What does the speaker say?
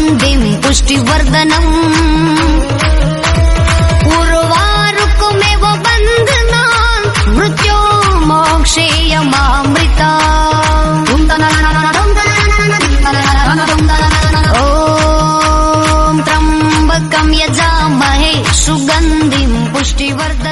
सुगन्धिं पुष्टिवर्धनम् उर्वारुकमेव बन्धनान् मृत्यो मोक्षेयमामृता ॐ त्र्यम्बकं यजामहे सुगन्धिं पुष्टिवर्धनम्